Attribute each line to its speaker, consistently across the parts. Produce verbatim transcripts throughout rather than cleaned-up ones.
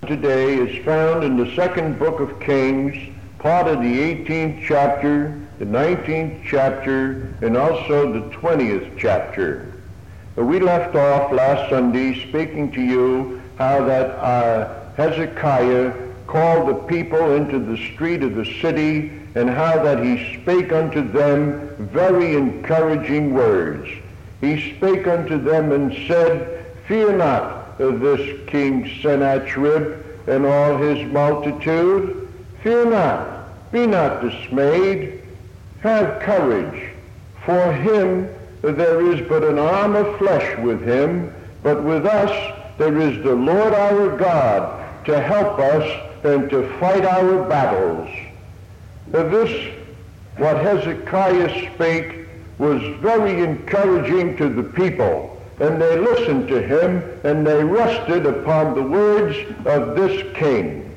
Speaker 1: today is found in the second book of Kings, part of the eighteenth chapter, the nineteenth chapter, and also the twentieth chapter. We left off last Sunday speaking to you how that uh, Hezekiah called the people into the street of the city, and how that he spake unto them very encouraging words. He spake unto them and said, "Fear not this King Sennacherib and all his multitude. Fear not, be not dismayed. Have courage. For him there is but an arm of flesh with him, but with us there is the Lord our God to help us and to fight our battles." Now this, what Hezekiah spake, was very encouraging to the people, and they listened to him, and they rested upon the words of this king.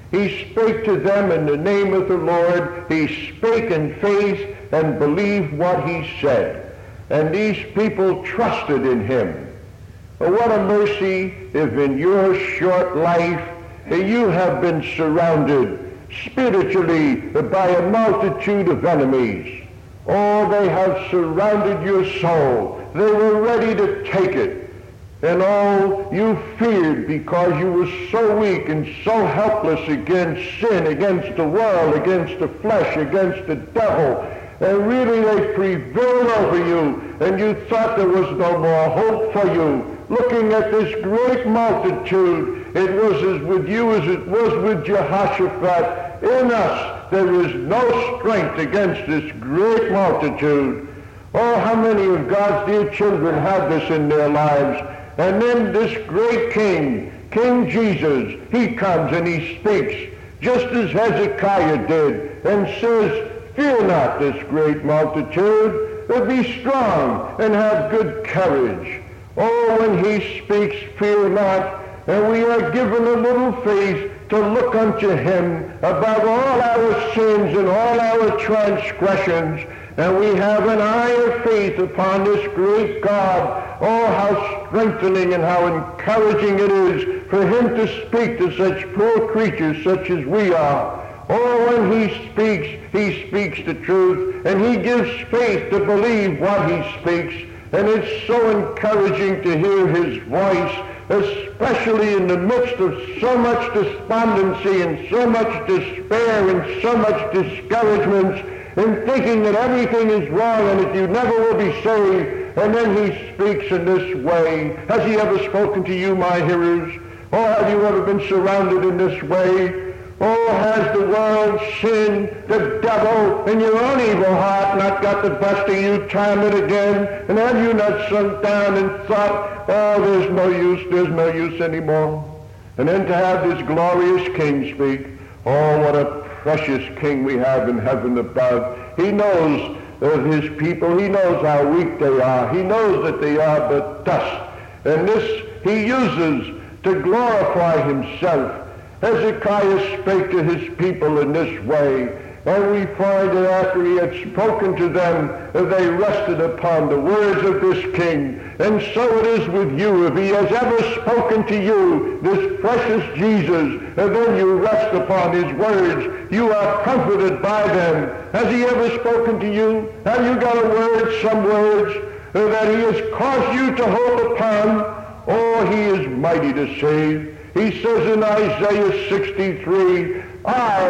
Speaker 1: He spake to them in the name of the Lord. He spake in faith and believed what he said, and these people trusted in him. Well, what a mercy if in your short life you have been surrounded spiritually by a multitude of enemies. Oh, they have surrounded your soul. They were ready to take it. And oh, you feared because you were so weak and so helpless against sin, against the world, against the flesh, against the devil. And really they prevailed over you, and you thought there was no more hope for you. Looking at this great multitude, it was as with you as it was with Jehoshaphat. In us there is no strength against this great multitude. Oh, how many of God's dear children have this in their lives? And then this great king, King Jesus, he comes and he speaks, just as Hezekiah did, and says, "Fear not this great multitude, but be strong and have good courage." Oh, when he speaks, fear not, and we are given a little faith to look unto him above all our sins and all our transgressions, and we have an eye of faith upon this great God. Oh, how strengthening and how encouraging it is for him to speak to such poor creatures such as we are. Oh, when he speaks, he speaks the truth, and he gives faith to believe what he speaks. And it's so encouraging to hear his voice, especially in the midst of so much despondency and so much despair and so much discouragement, and thinking that everything is wrong and that you never will be saved. And then he speaks in this way. Has he ever spoken to you, my hearers? Or have you ever been surrounded in this way? Oh, has the world, sin, the devil, and your own evil heart not got the best of you time and again? And have you not sunk down and thought, oh, there's no use, there's no use anymore? And then to have this glorious king speak, oh, what a precious king we have in heaven above. He knows of his people. He knows how weak they are. He knows that they are but dust. And this he uses to glorify himself. Hezekiah spake to his people in this way, and we find that after he had spoken to them, they rested upon the words of this king. And so it is with you. If he has ever spoken to you, this precious Jesus, and then you rest upon his words, you are comforted by them. Has he ever spoken to you? Have you got a word, some words, that he has caused you to hold upon? Oh, he is mighty to save. He says in Isaiah sixty-three, "I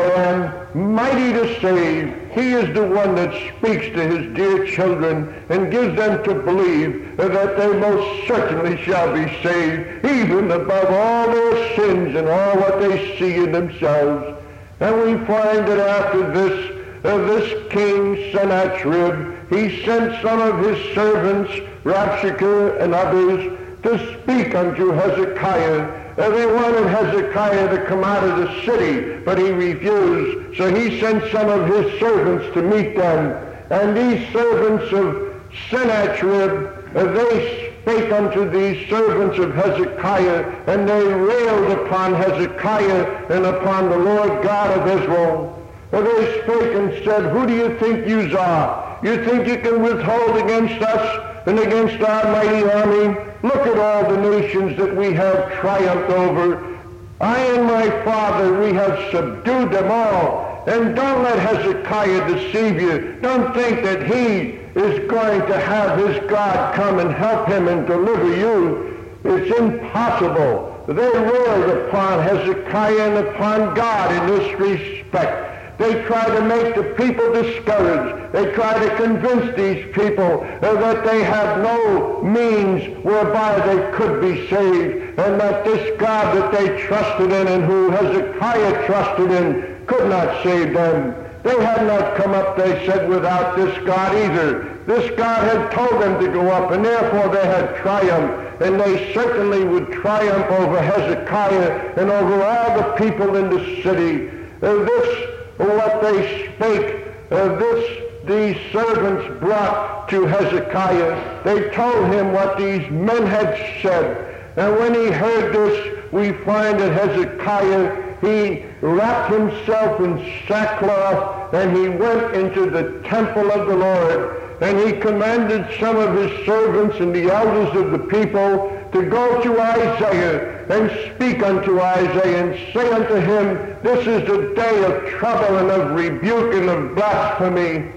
Speaker 1: am mighty to save." He is the one that speaks to his dear children and gives them to believe that they most certainly shall be saved, even above all their sins and all what they see in themselves. And we find that after this, uh, this king Sennacherib, he sent some of his servants, Rabshakeh and others, to speak unto Hezekiah. Uh, they wanted Hezekiah to come out of the city, but he refused. So he sent some of his servants to meet them. And these servants of Sennacherib, uh, they spake unto these servants of Hezekiah, and they railed upon Hezekiah and upon the Lord God of Israel. Uh, they spake and said, "Who do you think you are? You think you can withhold against us and against our mighty army? Look at all the nations that we have triumphed over. I and my father, we have subdued them all. And don't let Hezekiah deceive you. Don't think that he is going to have his God come and help him and deliver you. It's impossible. They railed upon Hezekiah and upon God in this respect. They try to make the people discouraged. They try to convince these people uh, that they have no means whereby they could be saved, and that this God that they trusted in and who Hezekiah trusted in could not save them. They had not come up, they said, without this God either. This God had told them to go up, and therefore they had triumphed, and they certainly would triumph over Hezekiah and over all the people in the city. Uh, this what they spake, uh, this these servants brought to Hezekiah. They told him what these men had said. And when he heard this, we find that Hezekiah, he wrapped himself in sackcloth, and he went into the temple of the Lord. And he commanded some of his servants and the elders of the people to go to Isaiah and speak unto Isaiah and say unto him, this is the day of trouble and of rebuke and of blasphemy.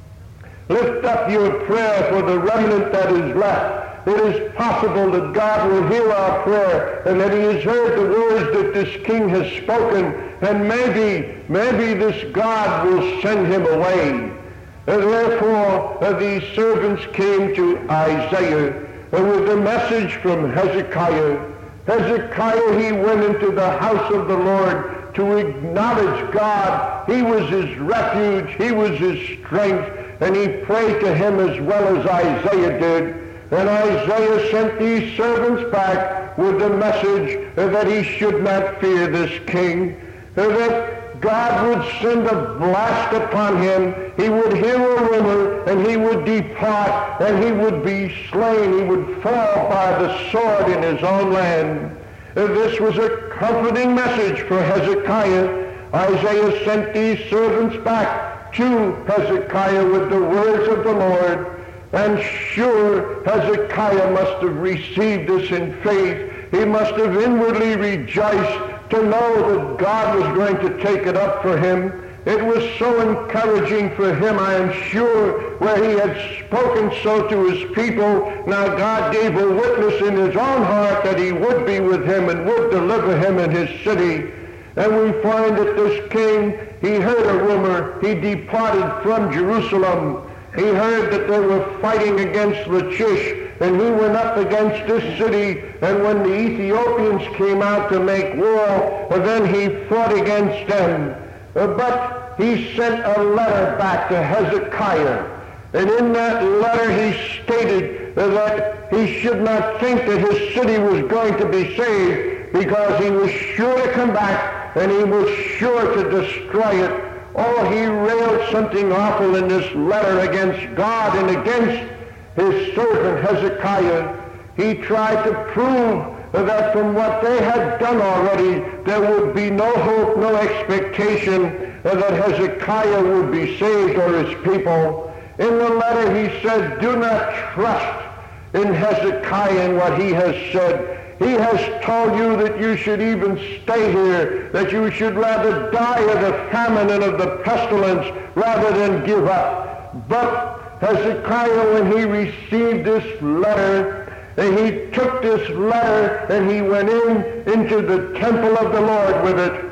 Speaker 1: Lift up your prayer for the remnant that is left. It is possible that God will hear our prayer and that he has heard the words that this king has spoken, and maybe, maybe this God will send him away. And therefore, uh, these servants came to Isaiah uh, with a message from Hezekiah. Hezekiah, he went into the house of the Lord to acknowledge God. He was his refuge. He was his strength. And he prayed to him as well as Isaiah did. And Isaiah sent these servants back with the message uh, that he should not fear this king, uh, that God would send a blast upon him. He would hear a rumor, and he would depart, and he would be slain. He would fall by the sword in his own land. This was a comforting message for Hezekiah. Isaiah sent these servants back to Hezekiah with the words of the Lord. And sure, Hezekiah must have received this in faith. He must have inwardly rejoiced to know that God was going to take it up for him. It was so encouraging for him, I am sure, where he had spoken so to his people. Now God gave a witness in his own heart that he would be with him and would deliver him in his city. And we find that this king, he heard a rumor. He departed from Jerusalem. He heard that they were fighting against Lachish, and he went up against this city, and when the Ethiopians came out to make war, then he fought against them. But he sent a letter back to Hezekiah, and in that letter he stated that he should not think that his city was going to be saved, because he was sure to come back, and he was sure to destroy it. Oh, he railed something awful in this letter against God and against his servant Hezekiah. He tried to prove that from what they had done already, there would be no hope, no expectation that Hezekiah would be saved or his people. In the letter he said, do not trust in Hezekiah and what he has said. He has told you that you should even stay here, that you should rather die of the famine and of the pestilence rather than give up. But Hezekiah, when he received this letter, and he took this letter and he went in into the temple of the Lord with it.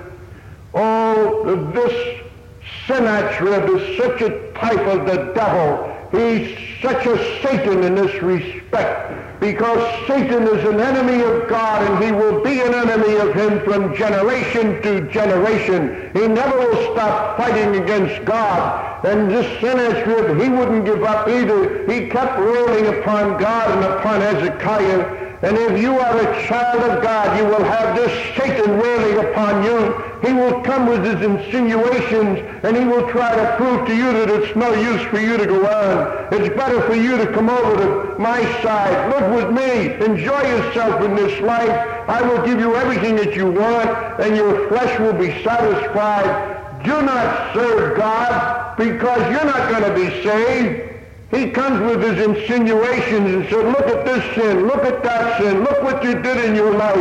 Speaker 1: Oh, this Sennacherib is such a type of the devil. He's such a Satan in this respect, because Satan is an enemy of God, and he will be an enemy of him from generation to generation. He never will stop fighting against God. And this Sennacherib, he wouldn't give up either. He kept railing upon God and upon Hezekiah. And if you are a child of God, you will have this Satan railing upon you. He will come with his insinuations, and he will try to prove to you that it's no use for you to go on. It's better for you to come over to my side. Live with me. Enjoy yourself in this life. I will give you everything that you want, and your flesh will be satisfied. Do not serve God, because you're not going to be saved. He comes with his insinuations and said, look at this sin, look at that sin, look what you did in your life.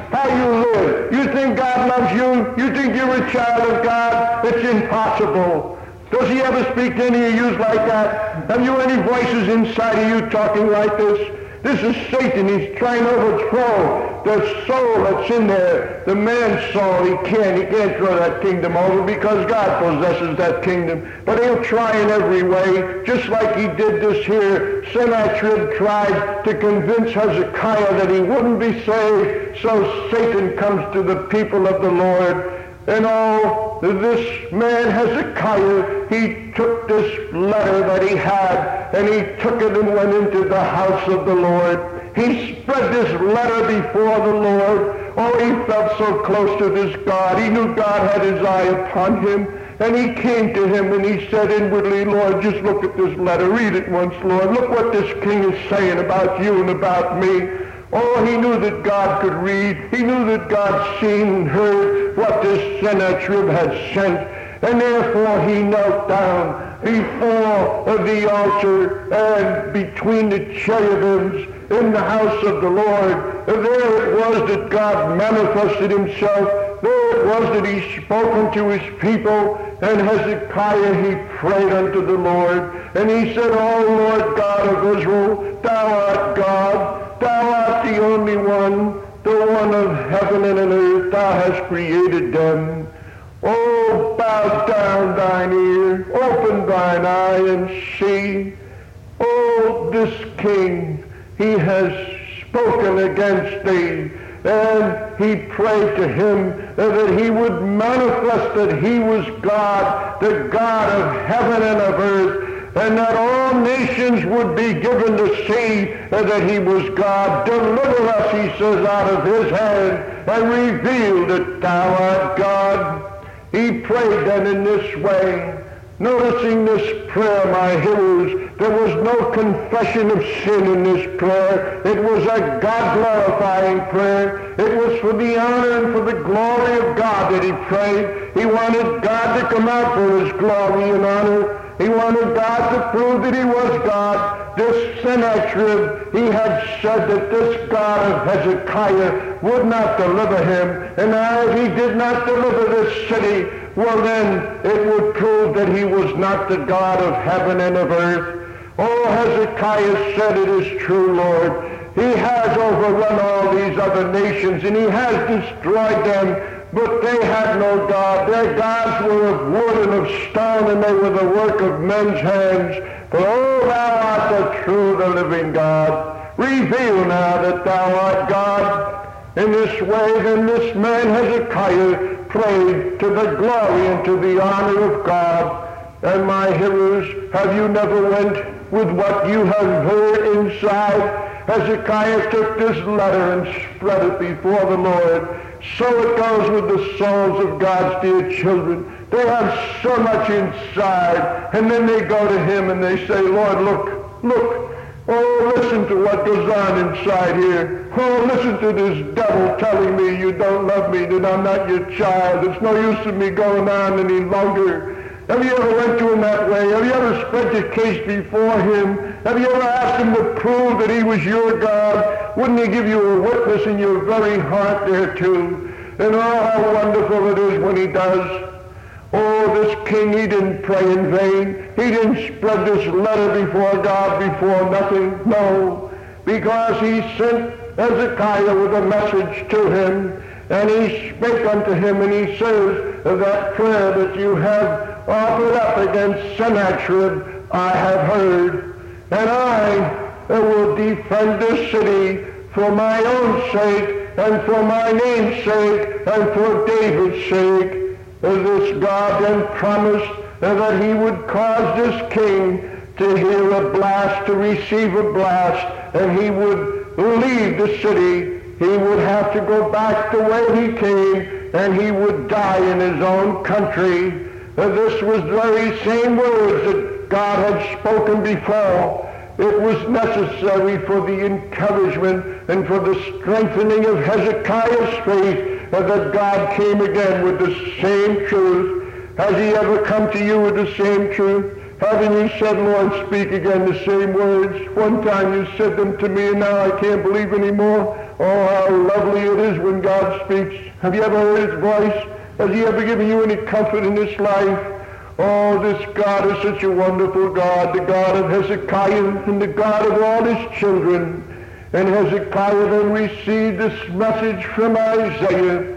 Speaker 1: how you live. You think God loves you? You think you're a child of God? It's impossible. Does he ever speak to any of you like that? Have you any voices inside of you talking like this? This is Satan. He's trying to overthrow the soul that's in there. The man's soul, he can't. He can't throw that kingdom over because God possesses that kingdom. But he'll try in every way, just like he did this here. Sennacherib tried to convince Hezekiah that he wouldn't be saved. So Satan comes to the people of the Lord. And oh, this man Hezekiah, he took this letter that he had, and he took it and went into the house of the Lord. He spread this letter before the Lord. Oh, he felt so close to this God. He knew God had his eye upon him. And he came to him and he said inwardly, Lord, just look at this letter. Read it once, Lord. Look what this king is saying about you and about me. Oh, he knew that God could read. He knew that God seen and heard what this Sennacherib had sent. And therefore he knelt down before the altar and between the cherubims in the house of the Lord. And there it was that God manifested himself. There it was that he spoke unto his people. And Hezekiah, he prayed unto the Lord. And he said, O Lord God of Israel, thou art God. Thou art the only one, the one of heaven and earth. Thou hast created them. Oh, bow down thine ear, open thine eye and see. Oh, this king, he has spoken against thee. And he prayed to him that he would manifest that he was God, the God of heaven and of earth, and that all nations would be given to see that he was God. Deliver us, he says, out of his hand, and reveal that thou art God. He prayed then in this way. Noticing this prayer, my hearers, there was no confession of sin in this prayer. It was a God-glorifying prayer. It was for the honor and for the glory of God that he prayed. He wanted God to come out for his glory and honor. He wanted God to prove that he was God. This Sennacherib, he had said that this God of Hezekiah would not deliver him. And now if he did not deliver this city, well then it would prove that he was not the God of heaven and of earth. Oh, Hezekiah said, it is true, Lord. He has overrun all these other nations and he has destroyed them. But they had no God. Their gods were of wood and of stone, and they were the work of men's hands. But, oh, thou art the true, the living God. Reveal now that thou art God. In this way, then, this man Hezekiah prayed to the glory and to the honor of God. And my hearers, have you never went with what you have heard inside? Hezekiah took this letter and spread it before the Lord. So it goes with the souls of God's dear children. They have so much inside, and then they go to him and they say, Lord, look, look, oh, listen to what goes on inside here. Oh, listen to this devil telling me you don't love me, that I'm not your child. It's no use of me going on any longer. Have you ever went to him that way? Have you ever spread your case before him? Have you ever asked him to prove that he was your God? Wouldn't he give you a witness in your very heart there too? And oh, how wonderful it is when he does. Oh, this king, he didn't pray in vain. He didn't spread this letter before God before nothing. No, because he sent Hezekiah with a message to him. And he spake unto him, and he says, that prayer that you have offered up against Sennacherib, I have heard. And I will defend this city for my own sake, and for my name's sake, and for David's sake. This God then promised that he would cause this king to hear a blast, to receive a blast, and he would leave the city. He would have to go back the way he came, and he would die in his own country. This was the very same words that God had spoken before. It was necessary for the encouragement and for the strengthening of Hezekiah's faith that God came again with the same truth. Has he ever come to you with the same truth? Haven't you said, Lord, speak again the same words? One time you said them to me, and now I can't believe anymore. Oh, how lovely it is when God speaks. Have you ever heard his voice? Has he ever given you any comfort in this life? Oh, this God is such a wonderful God, the God of Hezekiah and the God of all his children. And Hezekiah then received this message from Isaiah.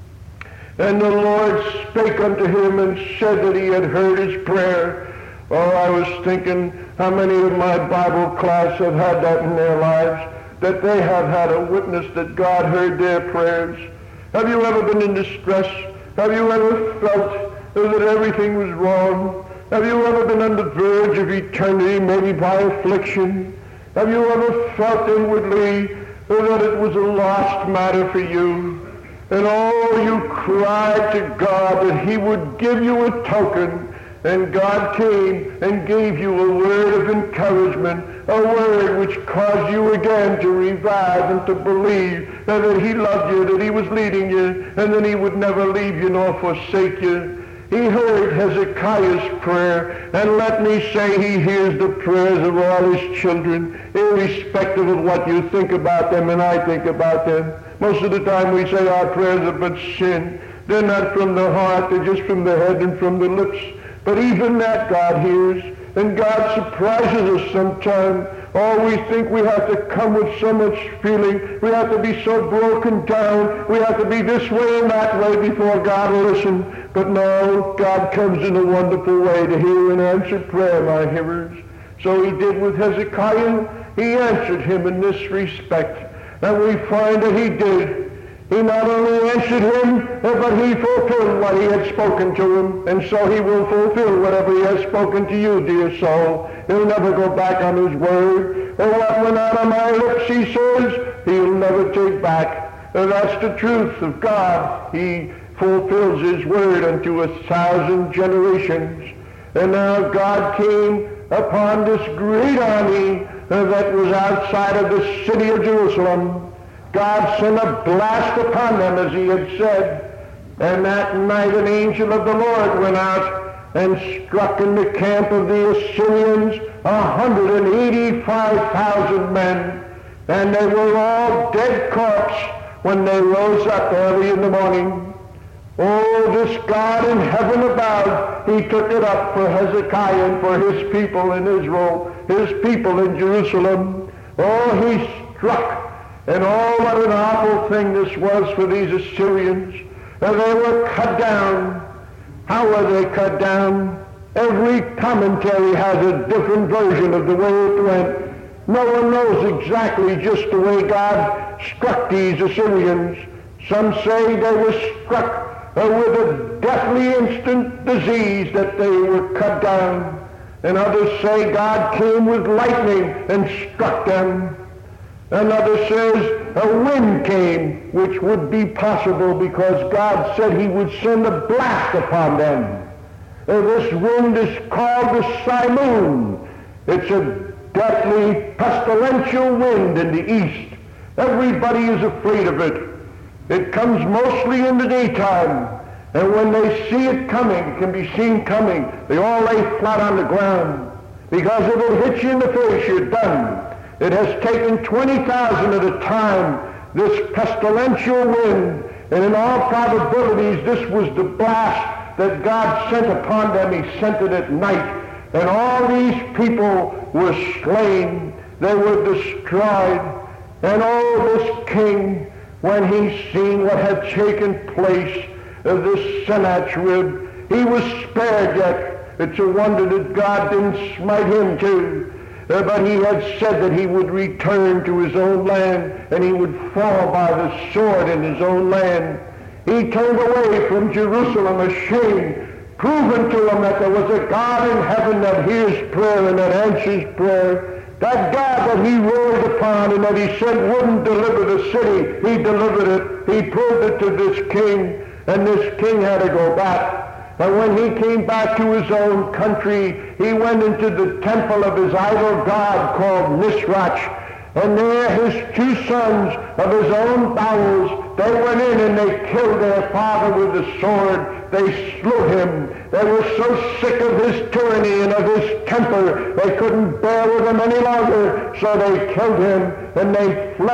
Speaker 1: And the Lord spake unto him and said that he had heard his prayer. Oh, I was thinking how many of my Bible class have had that in their lives, that they have had a witness that God heard their prayers. Have you ever been in distress? Have you ever felt that everything was wrong? Have you ever been on the verge of eternity, maybe by affliction? Have you ever felt inwardly that it was a lost matter for you? And oh, you cried to God that he would give you a token, and God came and gave you a word of encouragement, a word which caused you again to revive and to believe that, that he loved you, that he was leading you, and that he would never leave you nor forsake you. He heard Hezekiah's prayer, and let me say he hears the prayers of all his children, irrespective of what you think about them and I think about them. Most of the time we say our prayers are but sin. They're not from the heart, they're just from the head and from the lips. But even that God hears, and God surprises us sometimes. Oh, we think we have to come with so much feeling. We have to be so broken down. We have to be this way and that way before God will listen. But no, God comes in a wonderful way to hear and answer prayer, my hearers. So he did with Hezekiah. He answered him in this respect. And we find that he did. He not only answered him, but he fulfilled what he had spoken to him. And so he will fulfill whatever he has spoken to you, dear soul. He'll never go back on his word. And what went out of my lips, he says, he'll never take back. And that's the truth of God. He fulfills his word unto a thousand generations. And now God came upon this great army that was outside of the city of Jerusalem. God sent a blast upon them, as he had said. And that night an angel of the Lord went out and struck in the camp of the Assyrians a hundred and eighty-five thousand men. And they were all dead corpse when they rose up early in the morning. Oh, this God in heaven above, he took it up for Hezekiah and for his people in Israel, his people in Jerusalem. Oh, he struck. And oh, what an awful thing this was for these Assyrians. And they were cut down. How were they cut down? Every commentary has a different version of the way it went. No one knows exactly just the way God struck these Assyrians. Some say they were struck uh, with a deathly instant disease that they were cut down. And others say God came with lightning and struck them. Another says a wind came, which would be possible because God said he would send a blast upon them. Uh, this wind is called the Simoon. It's a deadly pestilential wind in the east. Everybody is afraid of it. It comes mostly in the daytime. And when they see it coming, it can be seen coming, they all lay flat on the ground. Because if it hits you in the face, you're done. It has taken twenty thousand at a time, this pestilential wind, and in all probabilities this was the blast that God sent upon them. He sent it at night, and all these people were slain. They were destroyed. And oh, this king, when he seen what had taken place of this Sennacherib, he was spared yet. It's a wonder that God didn't smite him too. Uh, but he had said that he would return to his own land, and he would fall by the sword in his own land. He turned away from Jerusalem ashamed, proving to him that there was a God in heaven that hears prayer and that answers prayer. That God that he rolled upon and that he said wouldn't deliver the city, he delivered it. He proved it to this king, and this king had to go back. And when he came back to his own country, he went into the temple of his idol god called Nisrach. And there his two sons of his own bowels, they went in and they killed their father with the sword. They slew him. They were so sick of his tyranny and of his temper, they couldn't bear with him any longer. So they killed him, and they fled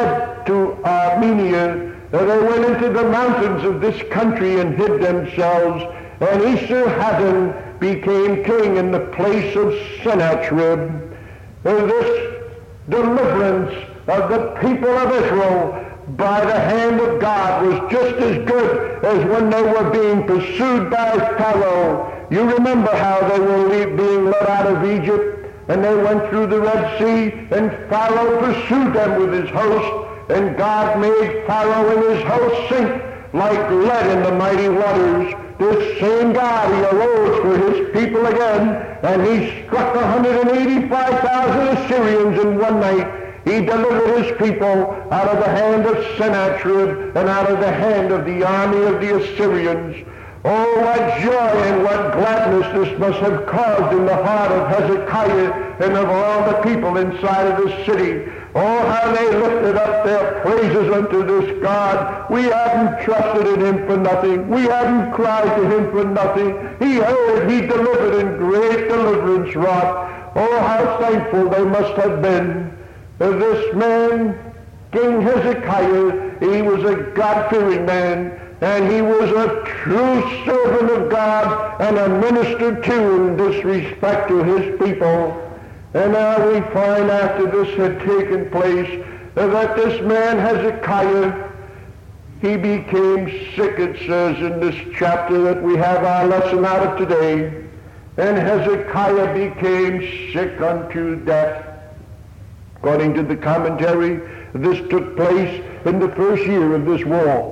Speaker 1: to Armenia. Uh, they went into the mountains of this country and hid themselves, and Esarhaddon became king in the place of Sennacherib. Uh, this deliverance of the people of Israel by the hand of God was just as good as when they were being pursued by Pharaoh. You remember how they were being led out of Egypt, and they went through the Red Sea, and Pharaoh pursued them with his host, and God made Pharaoh and his host sink like lead in the mighty waters. This same God, he arose for his people again, and he struck one hundred eighty-five thousand Assyrians in one night. He delivered his people out of the hand of Sennacherib and out of the hand of the army of the Assyrians. Oh, what joy and what gladness this must have caused in the heart of Hezekiah and of all the people inside of the city. Oh, how they lifted up their praises unto this God. We hadn't trusted in him for nothing. We hadn't cried to him for nothing. He heard, he delivered, and great deliverance wrought. Oh, how thankful they must have been. This man, King Hezekiah, he was a God-fearing man, and he was a true servant of God and a minister too in this respect to his people. And now we find after this had taken place that this man Hezekiah, he became sick, it says in this chapter that we have our lesson out of today. And Hezekiah became sick unto death. According to the commentary, this took place in the first year of this war.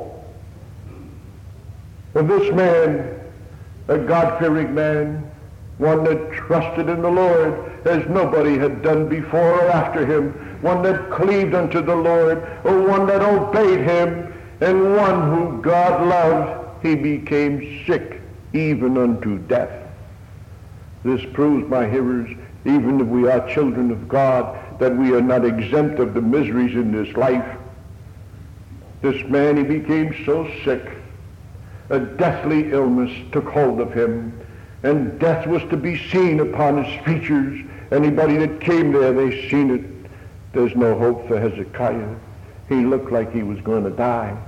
Speaker 1: And this man, a God-fearing man, one that trusted in the Lord as nobody had done before or after him, one that cleaved unto the Lord, or one that obeyed him, and one who God loved, he became sick even unto death. This proves, my hearers, even if we are children of God, that we are not exempt of the miseries in this life. This man, he became so sick, a deathly illness took hold of him, and death was to be seen upon his features. Anybody that came there, they seen it. There's no hope for Hezekiah. He looked like he was going to die.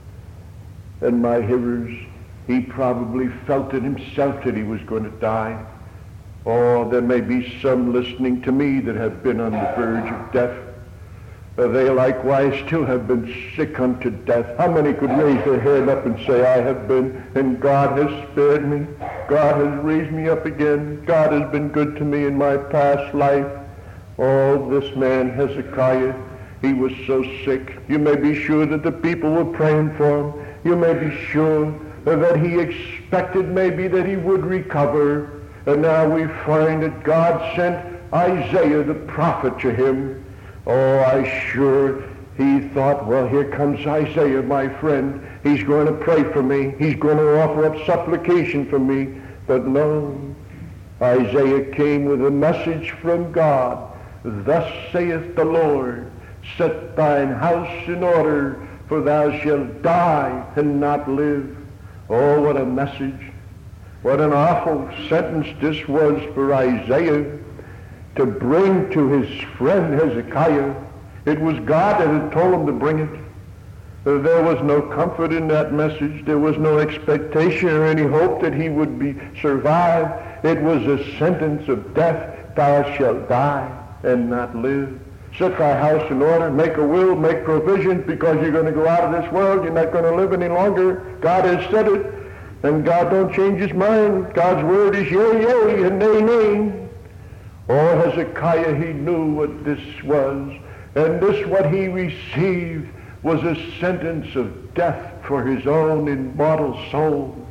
Speaker 1: And my hearers, he probably felt it himself that he was going to die. Or there may be some listening to me that have been on the verge of death. Uh, they likewise too have been sick unto death. How many could raise their hand up and say, I have been, and God has spared me. God has raised me up again. God has been good to me in my past life. Oh, this man Hezekiah, he was so sick. You may be sure that the people were praying for him. You may be sure that he expected maybe that he would recover. And now we find that God sent Isaiah the prophet to him. Oh, I sure he thought, well, here comes Isaiah, my friend. He's going to pray for me. He's going to offer up supplication for me. But no, Isaiah came with a message from God. Thus saith the Lord, set thine house in order, for thou shalt die and not live. Oh, what a message. What an awful sentence this was for Isaiah to bring to his friend Hezekiah. It was God that had told him to bring it. There was no comfort in that message. There was no expectation or any hope that he would be survive. It was a sentence of death. Thou shalt die and not live. Set thy house in order, make a will, make provisions, because you're going to go out of this world. You're not going to live any longer. God has said it. And God don't change his mind. God's word is yea, yea, and nay, nay. Oh, Hezekiah, he knew what this was. And this, what he received, was a sentence of death for his own immortal soul.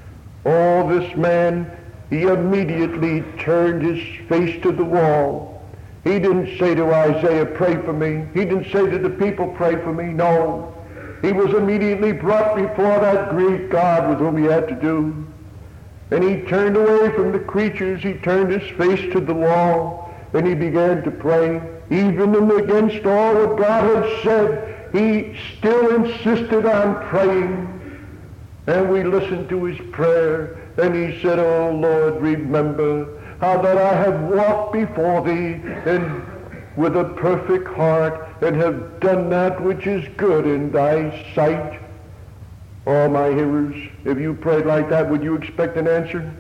Speaker 1: Oh, this man, he immediately turned his face to the wall. He didn't say to Isaiah, pray for me. He didn't say to the people, pray for me. No. He was immediately brought before that great God with whom he had to do. And he turned away from the creatures. He turned his face to the wall. And he began to pray. Even against all that God had said, he still insisted on praying. And we listened to his prayer. And he said, oh Lord, remember how that I have walked before thee and with a perfect heart and have done that which is good in thy sight. All my hearers, if you prayed like that, would you expect an answer?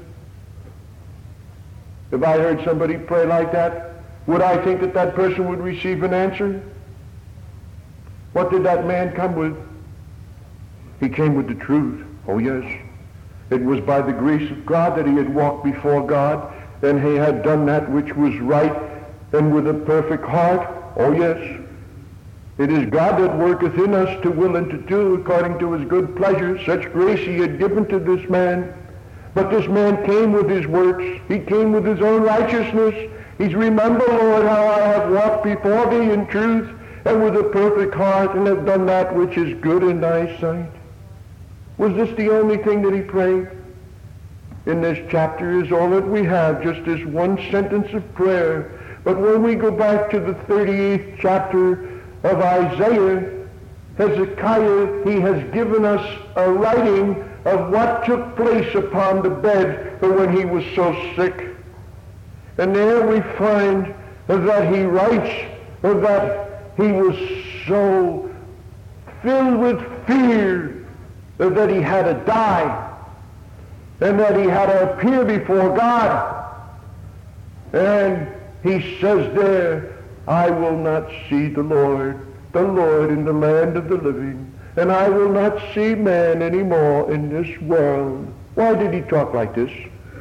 Speaker 1: If I heard somebody pray like that, would I think that that person would receive an answer? What did that man come with? He came with the truth. Oh yes. It was by the grace of God that he had walked before God, and he had done that which was right, and with a perfect heart. Oh yes. It is God that worketh in us to will and to do according to his good pleasure. Such grace he had given to this man. But this man came with his works. He came with his own righteousness. He's, remember, Lord, how I have walked before thee in truth and with a perfect heart, and have done that which is good in thy sight. Was this the only thing that he prayed? In this chapter is all that we have, just this one sentence of prayer. But when we go back to the thirty-eighth chapter of Isaiah, Hezekiah, he has given us a writing of what took place upon the bed when he was so sick. And there we find that he writes that he was so filled with fear that he had to die, and that he had to appear before God. And he says there, I will not see the Lord, the Lord in the land of the living, and I will not see man anymore in this world. Why did he talk like this?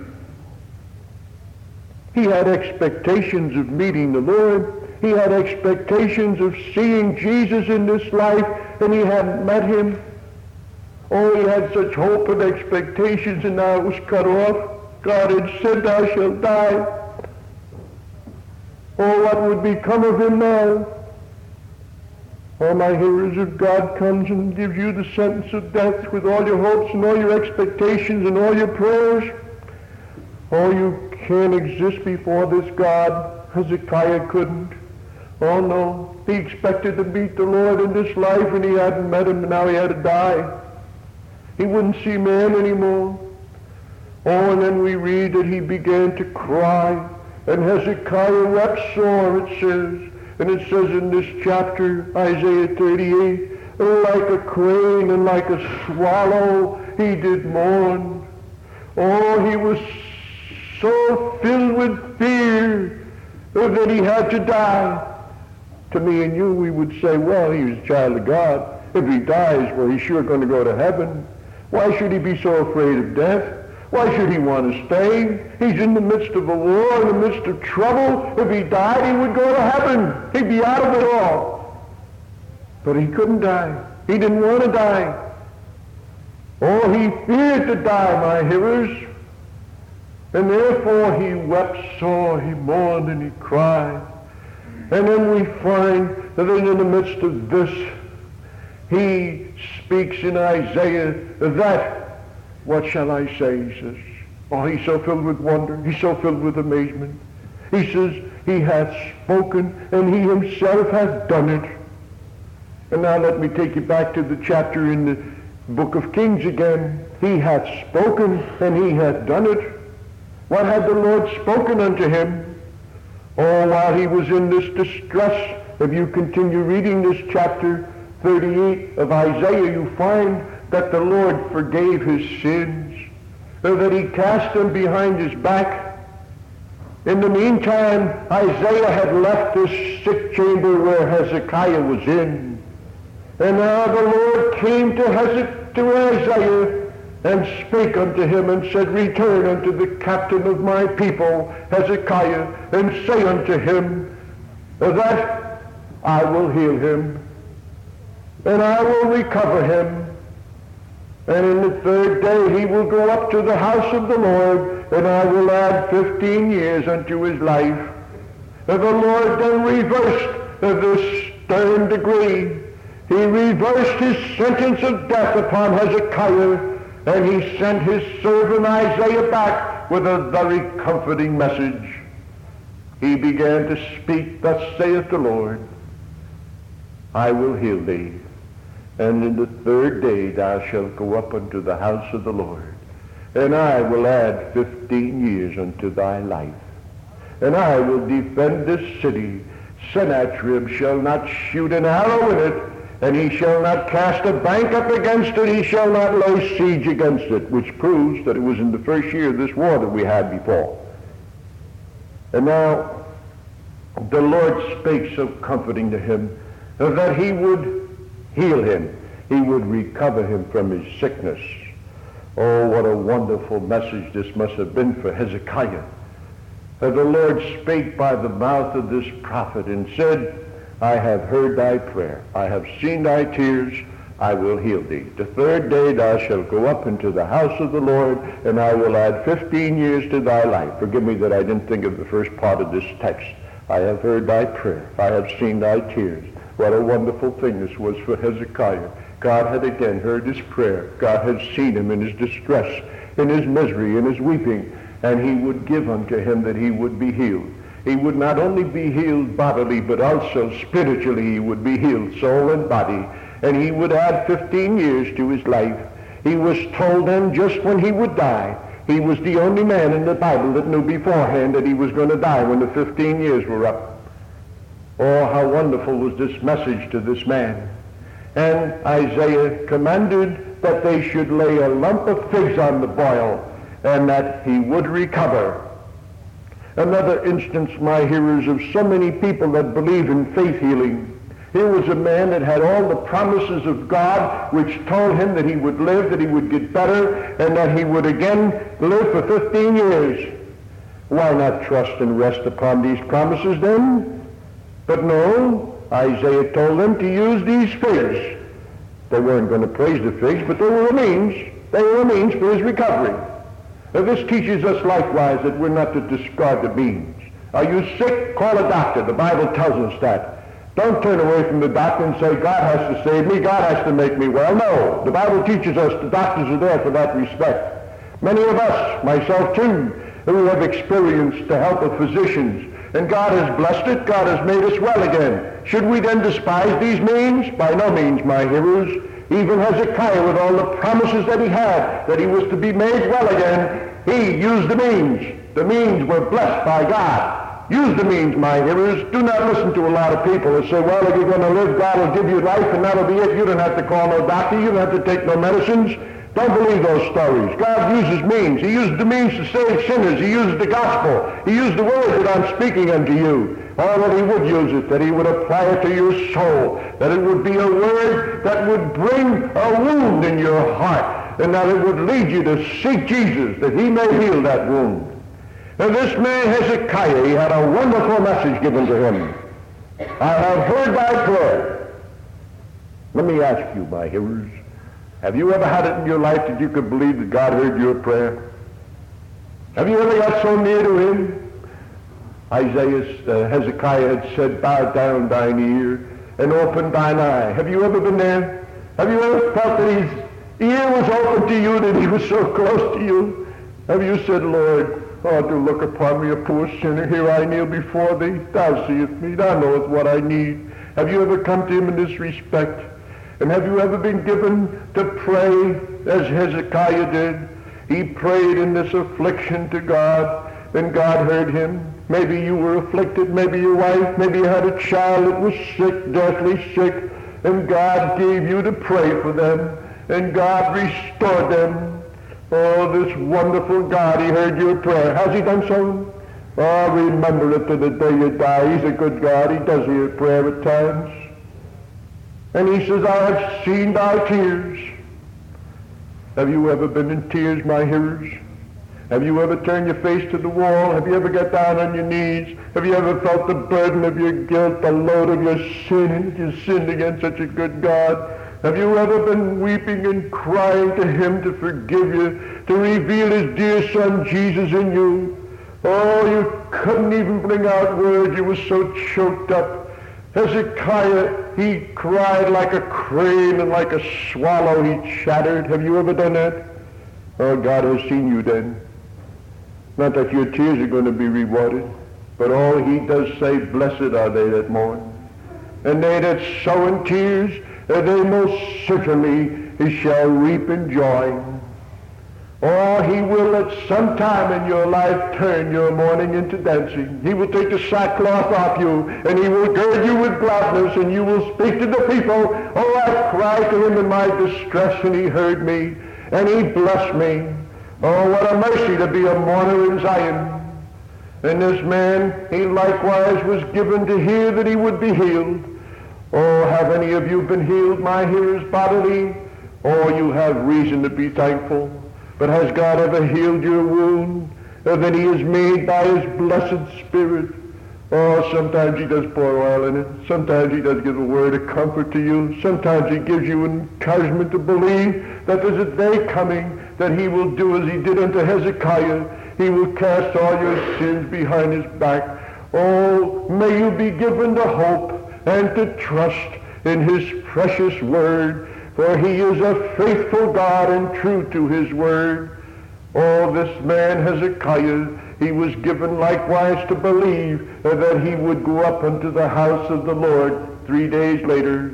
Speaker 1: He had expectations of meeting the Lord. He had expectations of seeing Jesus in this life, and he hadn't met him. Oh, he had such hope and expectations, and now it was cut off. God had said, thou shalt die. Oh, what would become of him now? Oh, my hearers, if God comes and gives you the sentence of death with all your hopes and all your expectations and all your prayers, oh, you can't exist before this God. Hezekiah couldn't. Oh, no. He expected to meet the Lord in this life, and he hadn't met him, and now he had to die. He wouldn't see man anymore. Oh, and then we read that he began to cry, and Hezekiah wept sore, it says. And it says in this chapter, Isaiah thirty-eight, like a crane and like a swallow, he did mourn. Oh, he was so filled with fear that he had to die. To me and you, we would say, well, he was a child of God. If he dies, well, he's sure going to go to heaven. Why should he be so afraid of death? Why should he want to stay? He's in the midst of a war, in the midst of trouble. If he died, he would go to heaven. He'd be out of it all. But he couldn't die. He didn't want to die. Oh, he feared to die, my hearers. And therefore he wept sore, he mourned, and he cried. And then we find that in the midst of this, he speaks in Isaiah that, what shall I say, he says. Oh, he's so filled with wonder. He's so filled with amazement. He says, he hath spoken, and he himself hath done it. And now let me take you back to the chapter in the book of Kings again. He hath spoken, and he hath done it. What had the Lord spoken unto him? Oh, while he was in this distress, if you continue reading this chapter thirty-eight of Isaiah, you find that the Lord forgave his sins, that he cast them behind his back. In the meantime, Isaiah had left this sick chamber where Hezekiah was in. And now the Lord came to, Heze- to Isaiah and spake unto him and said, return unto the captain of my people, Hezekiah, and say unto him that I will heal him, and I will recover him. And in the third day he will go up to the house of the Lord, and I will add fifteen years unto his life. And the Lord then reversed this stern decree. He reversed his sentence of death upon Hezekiah, and he sent his servant Isaiah back with a very comforting message. He began to speak, thus saith the Lord, I will heal thee. And in the third day thou shalt go up unto the house of the Lord, and I will add fifteen years unto thy life. And I will defend this city, Sennacherib shall not shoot an arrow in it, and he shall not cast a bank up against it, he shall not lay siege against it, which proves that it was in the first year of this war that we had before. And now the Lord spake so comforting to him that he would heal him. He would recover him from his sickness. Oh, what a wonderful message this must have been for Hezekiah. That the Lord spake by the mouth of this prophet and said, I have heard thy prayer. I have seen thy tears. I will heal thee. The third day thou shalt go up into the house of the Lord, and I will add fifteen years to thy life. Forgive me that I didn't think of the first part of this text. I have heard thy prayer. I have seen thy tears. What a wonderful thing this was for Hezekiah. God had again heard his prayer. God had seen him in his distress, in his misery, in his weeping, and he would give unto him that he would be healed. He would not only be healed bodily, but also spiritually he would be healed, soul and body, and he would add fifteen years to his life. He was told then just when he would die. He was the only man in the Bible that knew beforehand that he was going to die when the fifteen years were up. Oh, how wonderful was this message to this man. And Isaiah commanded that they should lay a lump of figs on the boil, and that he would recover. Another instance, my hearers, of so many people that believe in faith healing. Here was a man that had all the promises of God, which told him that he would live, that he would get better, and that he would again live for fifteen years. Why not trust and rest upon these promises then? But no, Isaiah told them to use these figs. They weren't going to praise the figs, but they were a means. They were a means for his recovery. Now this teaches us likewise that we're not to discard the means. Are you sick? Call a doctor. The Bible tells us that. Don't turn away from the doctor and say, God has to save me, God has to make me well. No, the Bible teaches us the doctors are there for that respect. Many of us, myself too, who have experienced the help of physicians, and God has blessed it, God has made us well again. Should we then despise these means? By no means, my hearers. Even Hezekiah, with all the promises that he had, that he was to be made well again, he used the means. The means were blessed by God. Use the means, my hearers. Do not listen to a lot of people that say, well, if you're going to live, God will give you life, and that'll be it. You don't have to call no doctor. You don't have to take no medicines. Don't believe those stories. God uses means. He uses the means to save sinners. He uses the gospel. He used the word that I'm speaking unto you. Or that he would use it, that he would apply it to your soul, that it would be a word that would bring a wound in your heart, and that it would lead you to seek Jesus, that he may heal that wound. And this man Hezekiah, he had a wonderful message given to him. I have heard thy prayer. Let me ask you, my hearers, have you ever had it in your life that you could believe that God heard your prayer? Have you ever got so near to him? Isaiah, uh, Hezekiah had said, bow down thine ear and open thine eye. Have you ever been there? Have you ever felt that his ear was open to you, that he was so close to you? Have you said, Lord, oh, do look upon me, a poor sinner. Here I kneel before thee. Thou seest me. Thou knowest what I need. Have you ever come to him in this respect? And have you ever been given to pray as Hezekiah did? He prayed in this affliction to God, and God heard him. Maybe you were afflicted, maybe your wife, maybe you had a child that was sick, deathly sick, and God gave you to pray for them, and God restored them. Oh, this wonderful God, he heard your prayer. Has he done so? Oh, remember it to the day you die. He's a good God. He does hear prayer at times. And he says, I have seen thy tears. Have you ever been in tears, my hearers? Have you ever turned your face to the wall? Have you ever got down on your knees? Have you ever felt the burden of your guilt, the load of your sin, and you sinned against such a good God? Have you ever been weeping and crying to him to forgive you, to reveal his dear son Jesus in you? Oh, you couldn't even bring out words. You were so choked up. Hezekiah, he cried like a crane and like a swallow. He chattered. Have you ever done that? Oh, God has seen you then. Not that your tears are going to be rewarded, but all he does say, blessed are they that mourn. And they that sow in tears, they most certainly shall reap in joy. Or he will at some time in your life turn your mourning into dancing. He will take the sackcloth off you, and he will gird you with gladness, and you will speak to the people. Oh, I cried to him in my distress, and he heard me, and he blessed me. Oh, what a mercy to be a mourner in Zion. And this man, he likewise was given to hear that he would be healed. Oh, have any of you been healed, my hearers, bodily? Oh, you have reason to be thankful. But has God ever healed your wound that he has made by his blessed Spirit? Oh, sometimes he does pour oil in it. Sometimes he does give a word of comfort to you. Sometimes he gives you encouragement to believe that there's a day coming that he will do as he did unto Hezekiah. He will cast all your sins behind his back. Oh, may you be given to hope and to trust in his precious word. For he is a faithful God and true to his word. Oh, this man Hezekiah, he was given likewise to believe that he would go up unto the house of the Lord three days later.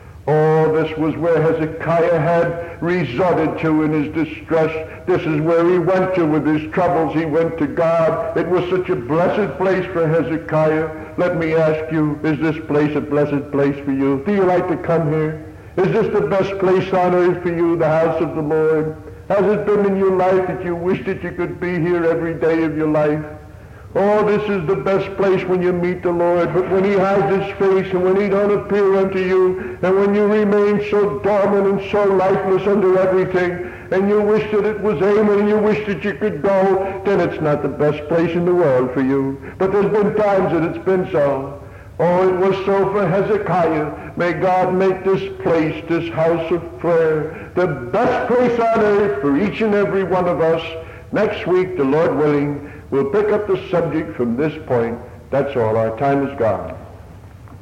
Speaker 1: Oh, this was where Hezekiah had resorted to in his distress. This is where he went to with his troubles. He went to God. It was such a blessed place for Hezekiah. Let me ask you, is this place a blessed place for you? Do you like to come here? Is this the best place on earth for you, the house of the Lord? Has it been in your life that you wish that you could be here every day of your life? Oh, this is the best place when you meet the Lord. But when he hides his face and when he don't appear unto you, and when you remain so dormant and so lifeless under everything, and you wish that it was Amen and you wish that you could go, then it's not the best place in the world for you. But there's been times that it's been so. Oh, it was so for Hezekiah. May God make this place, this house of prayer, the best place on earth for each and every one of us. Next week, the Lord willing, we'll pick up the subject from this point. That's all. Our time is gone.